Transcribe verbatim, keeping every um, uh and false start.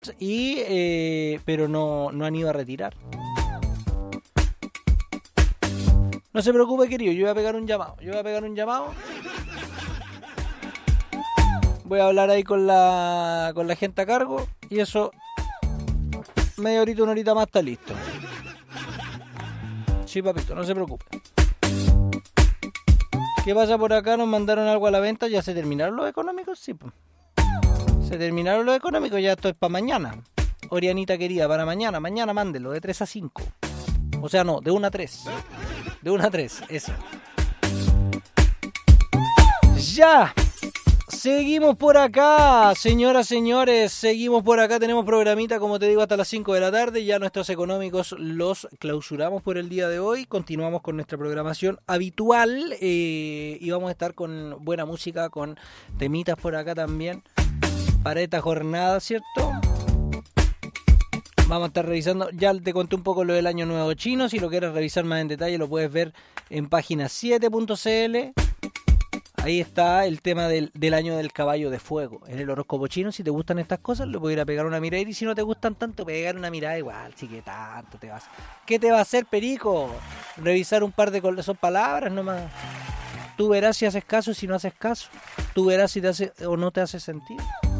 y eh, pero no, no han ido a retirar. No se preocupe, querido, yo voy a pegar un llamado. Yo voy a pegar un llamado. Voy a hablar ahí con la con la gente a cargo y eso media horita, una horita más está listo. Sí, papito, no se preocupe. ¿Qué pasa por acá? Nos mandaron algo a la venta. ¿Ya se terminaron los económicos? Sí, pues. Se terminaron los económicos, ya esto es para mañana. Orianita querida, para mañana. Mañana mándelo, de tres a cinco. O sea, no, de una a tres. De una a tres, eso. ¡Ya! Seguimos por acá, señoras, señores, seguimos por acá, tenemos programita, como te digo, hasta las cinco de la tarde, ya nuestros económicos los clausuramos por el día de hoy, continuamos con nuestra programación habitual eh, y vamos a estar con buena música, con temitas por acá también, para esta jornada, ¿cierto? Vamos a estar revisando, ya te conté un poco lo del Año Nuevo Chino, si lo quieres revisar más en detalle lo puedes ver en página siete punto c l. Ahí está el tema del, del año del caballo de fuego. En el horóscopo chino, si te gustan estas cosas, le puedes ir a pegar una mirada. Y si no te gustan tanto, pegar una mirada igual. Sí que tanto te vas. ¿Qué te va a hacer, perico? Revisar un par de son palabras nomás. Tú verás si haces caso y si no haces caso. Tú verás si te hace o no te hace sentido.